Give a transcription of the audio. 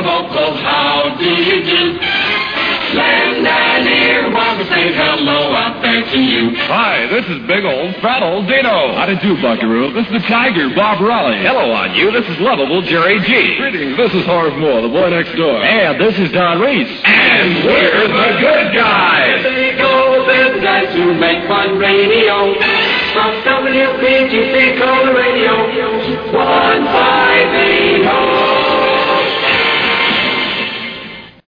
vocal, how do you do? Lend an ear while we say hello out there to you. Hi, this is big old fat old Dino. How do you do, Buckaroo? This is the Tiger, Bob Raleigh. Hello on you. This is lovable Jerry G. Greetings, this is Harv Moore, the boy next door. And this is Don Reese. And we're the good guys. Big old guys who make fun radio.